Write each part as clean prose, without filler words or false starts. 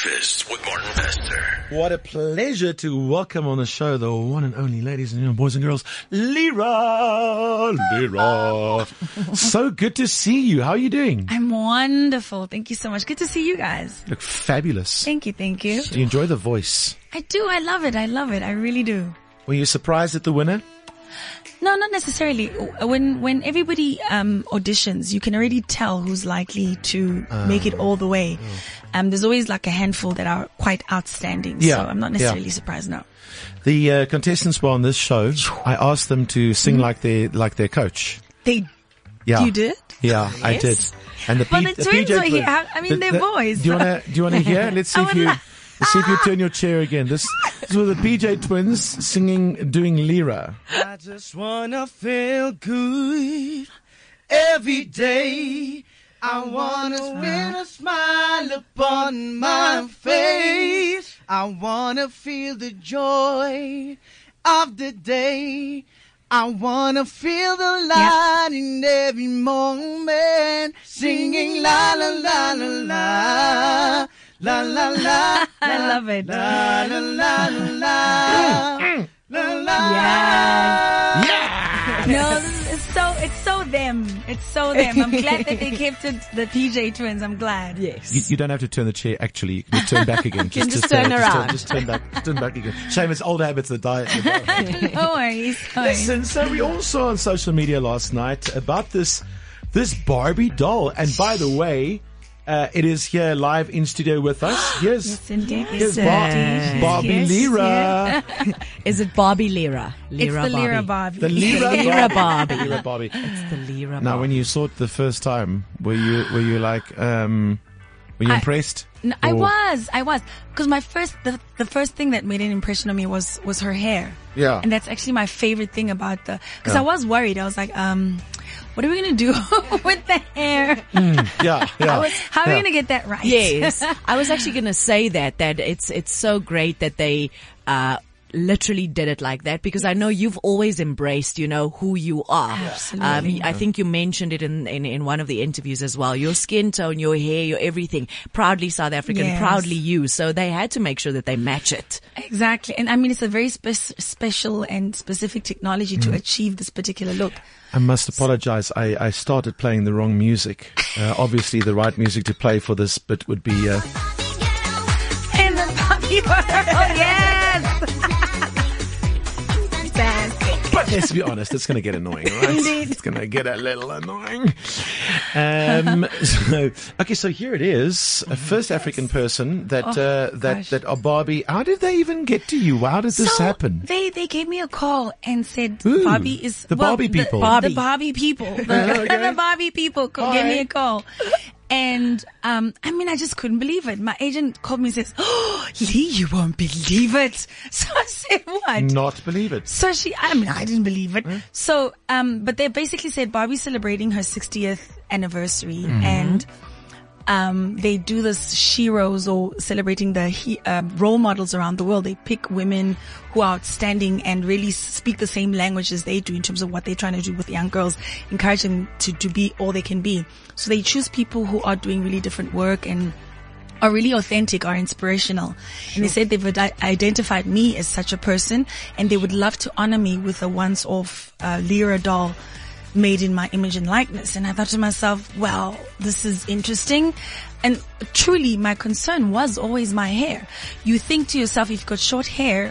Breakfast with Martin Pastor. What a pleasure to welcome on the show the one and only, ladies and boys and girls, Lyra. So good to see you. How are you doing? I'm wonderful. Thank you so much. Good to see you guys. You look fabulous. Thank you. Thank you. Do you enjoy the voice? I do. I love it. I really do. Were you surprised at the winner? No, not necessarily. When everybody auditions, you can already tell who's likely to make it all the way. There's always like a handful that are quite outstanding. Yeah, so I'm not necessarily surprised, no. The contestants were on this show. I asked them to sing like their coach. You did? Yeah, Yes. I did. And the twins were here. I mean, their voice. Do you want to hear? Let's see Let's see if you turn your chair again. This were the PJ twins singing, doing Lyra. I just wanna feel good every day. I wanna feel a smile upon my face. I wanna feel the joy of the day. I wanna feel the light in every moment. Singing la la la la la. La la la. I love it. La la la la. La la. Yeah. No, it's so them. It's so them. I'm glad that they kept it the PJ twins. I'm glad. Yes. You don't have to turn the chair. Actually, you can turn back again. Just turn around. Just turn back again. Shame, it's old habits that die. No worries. Listen, so we all saw on social media last night about this Barbie doll, and by the way, it is here live in studio with us. Yes, indeed. Here's Barbie Yes, Lyra. yeah. Is it Barbie Lyra? It's the Lyra Barbie. The Lyra Lyra Barbie. Lyra Barbie. It's the Lyra Now, Barbie. when you saw it the first time, were you like, were you impressed? No, I was, because the first thing that made an impression on me was her hair. Yeah. And that's actually my favorite thing about because I was worried. I was like, what are we going to do with the hair? Yeah. How are we going to get that right? Yes. I was actually going to say that it's so great that they, literally did it like that, because I know you've always embraced, who you are. Absolutely. I think you mentioned it in one of the interviews as well. Your skin tone, your hair, your everything. Proudly South African, Yes. proudly you. So they had to make sure that they match it. Exactly. And I mean, it's a very special and specific technology to achieve this particular look. I must apologize. I started playing the wrong music. Obviously, the right music to play for this bit would be. And the puppy world, yes! Fantastic. But let's be honest, it's going to get annoying, right? Indeed. It's going to get a little annoying. So here it is. A first African person that Barbie. How did they even get to you? How did this happen? They gave me a call and said Ooh, Barbie is the Barbie people. The Barbie people. The Barbie people gave me a call. And, I just couldn't believe it. My agent called me and says, "Oh, Lee, you won't believe it." So I said, "What?" Not believe it. So I didn't believe it. So, but they basically said Barbie's celebrating her 60th anniversary and, they do this sheroes or celebrating the role models around the world. They pick women who are outstanding and really speak the same language as they do in terms of what they're trying to do with young girls, encourage them to be all they can be. So they choose people who are doing really different work and are really authentic, are inspirational. And they said they've identified me as such a person, and they would love to honor me with a once-off Lyra doll made in my image and likeness. And I thought to myself, well, this is interesting. And truly, my concern was always my hair. You think to yourself, if you've got short hair,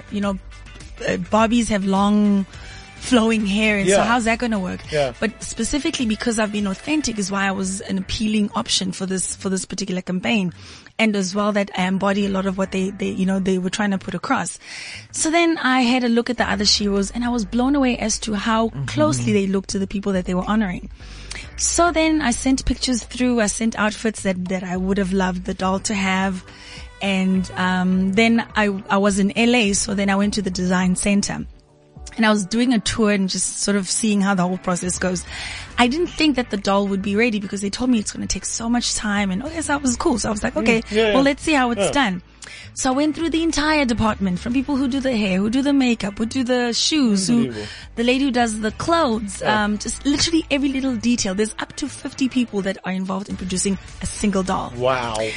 Barbies have long flowing hair, and so how's that going to work? Yeah. But specifically because I've been authentic is why I was an appealing option for this particular campaign, and as well that I embody a lot of what they were trying to put across. So then I had a look at the other sheroes, and I was blown away as to how closely they looked to the people that they were honoring. So then I sent pictures through. I sent outfits that I would have loved the doll to have. And then I was in LA, so then I went to the design center. And I was doing a tour and just sort of seeing how the whole process goes. I didn't think that the doll would be ready because they told me it's going to take so much time. And okay, so that was cool. So I was like, okay, well, let's see how it's done. So I went through the entire department, from people who do the hair, who do the makeup, who do the shoes, the lady who does the clothes, just literally every little detail. There's up to 50 people that are involved in producing a single doll. Wow.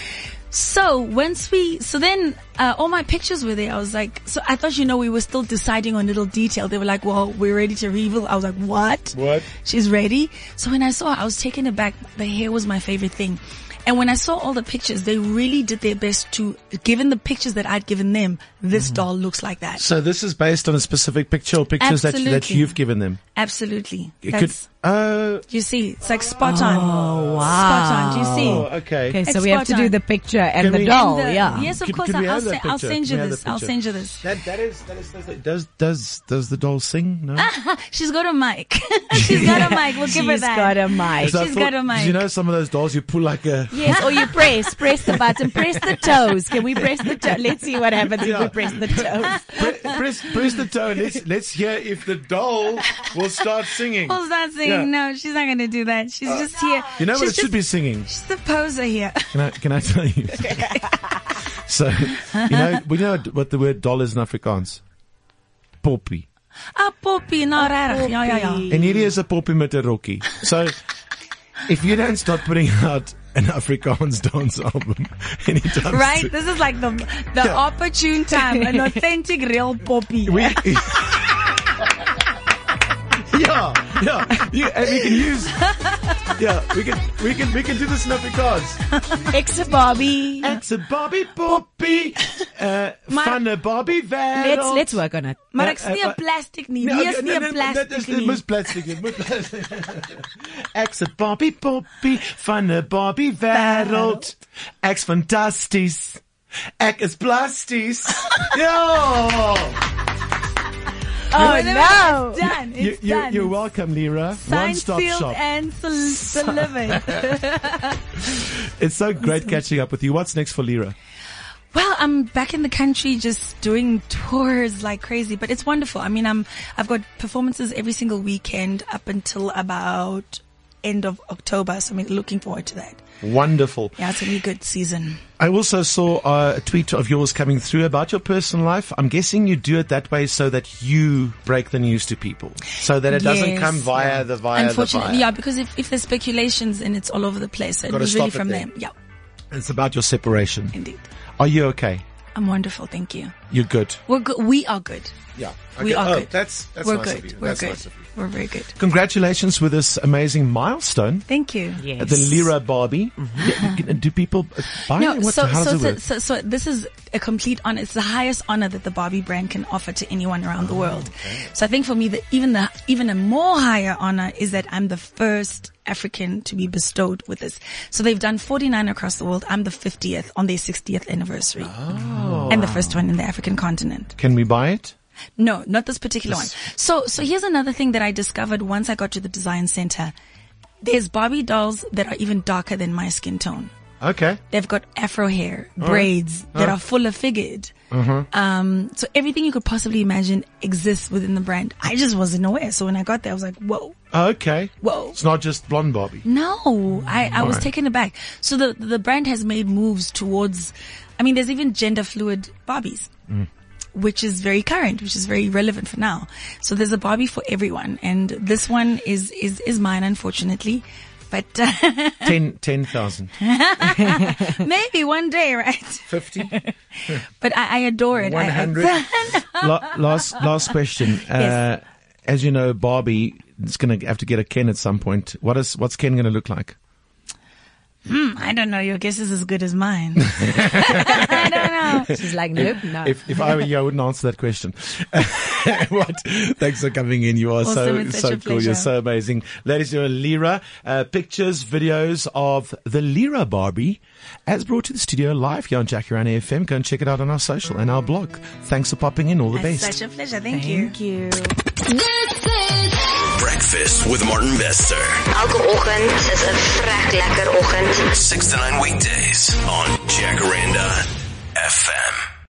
So then all my pictures were there. I was like, so I thought, we were still deciding on little detail. They were like, well, we're ready to reveal. I was like, what? What? She's ready. So when I saw her, I was taken aback. The hair was my favorite thing. And when I saw all the pictures, they really did their best to, given the pictures that I'd given them, this doll looks like that. So this is based on a specific picture or pictures that you've given them? Absolutely. You see, it's like spot on. Oh, wow. Spot on. Do you see? Oh, okay. Okay, so It's we have to spot do on. the picture and Can the we- doll. Yes, Yeah. of course. Can we have that I'll picture? send you Can we have this. that I'll picture? send you this. Does the doll sing? No. She's got a mic. She's got a mic. We'll give her She's that. got a mic. So I She's thought- got a mic. You know, some of those dolls you pull like a. Yes, or you press the button, press the toes. Can we press the toe? Let's see what happens if we press the toes. Press the toe. Let's hear if the doll will start singing. We'll start singing. Yeah. No, she's not going to do that. She's just here. You know what She's it should be singing? She's the poser here. Can I tell you? So, we know what the word doll is in Afrikaans. Poppy. Poppy, no, regtig. Ja. En hierdie is 'n poppie met 'n rokkie. So, if you don't start putting out an Afrikaans dance album anytime Right? soon, This is like the opportune time. An authentic real poppy. and we can use. We can do this in Afrikaans. Ex Barbie. It's a Barbie poppy, van 'n Barbie wêreld. Let's work on it. Maar ek's nie 'n plastic nie. Wie is nie 'n plastic Dit nie. moet plastic wees. Ek's 'n Barbie poppy van 'n Barbie wêreld. Ek's fantasties. Ek is plasties. Ja. Oh no! Done. It's done. You're welcome, Lira. Signed, One-stop sealed, shop. and delivered. It's so great catching up with you. What's next for Lira? Well, I'm back in the country just doing tours like crazy, but it's wonderful. I mean, I've got performances every single weekend up until about end of October, so I'm looking forward to that. Wonderful. Yeah, it's going to be a good season. I also saw a tweet of yours coming through about your personal life. I'm guessing you do it that way so that you break the news to people, so that it doesn't Yes. come via the Unfortunately, via. yeah, because if there's speculations and it's all over the place, so it Gotta was really stop it from there. them. Yeah, It's about your separation. indeed. Are you okay? I'm wonderful, thank you. You're good. We're good. We are good. Yeah. We are good. That's We're nice good. of you. We're That's good. nice of you. We're very good. Congratulations with this amazing milestone. Thank you. Yes. The Lira Barbie. Do people buy No, it? How does it work? so this is a complete honor. It's the highest honor that the Barbie brand can offer to anyone around the world. So I think for me, even a more higher honor is that I'm the first African to be bestowed with this. So they've done 49 across the world. I'm the 50th on their 60th anniversary. And the first one in the African continent. Can we buy it? No, not this particular one. So here's another thing that I discovered once I got to the design center. There's Barbie dolls that are even darker than my skin tone. Okay. They've got afro hair, braids that are fuller figured. So everything you could possibly imagine exists within the brand. I just wasn't aware. So when I got there, I was like, whoa, Okay. whoa. It's not just blonde Barbie. No, I was Right. taken aback. So the brand has made moves towards, there's even gender fluid Barbies. Which is very current, which is very relevant for now. So there's a Barbie for everyone, and this one is mine, unfortunately. But 10,000. maybe one day, right? 50? But I adore it. 100? Last question. Yes. As you know, Barbie is going to have to get a Ken at some point. What's Ken going to look like? I don't know. Your guess is as good as mine. I don't know. She's like, nope, no. If I were you, I wouldn't answer that question. Thanks for coming in. You are Awesome. It's so such a cool. You're pleasure. so amazing. Ladies and gentlemen, Lira, pictures, videos of the Lira Barbie as brought to the studio live here on Jacaranda FM. Go and check it out on our social and our blog. Thanks for popping in. All the It's best. such a pleasure. Thank you. Thank you. Breakfast with Martin Bester. Elke oggend is 'n vrek lekker oggend. 6 to 9 weekdays on Jacaranda FM.